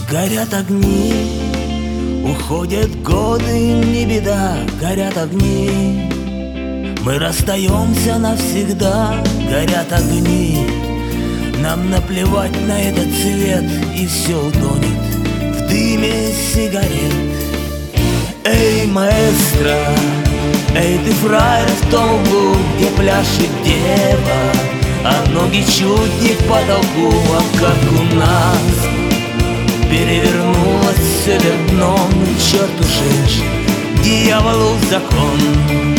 Горят огни, уходят годы, не беда, горят огни. Мы расстаемся навсегда, горят огни. Нам наплевать на этот цвет, и все утонет в дыме сигарет. Эй, маэстро, эй, ты фраер в том углу, где пляшет дева, а ноги чуть не к потолку, а как у нас перевернулось все вверх дном. Черт уж, дьяволу закон.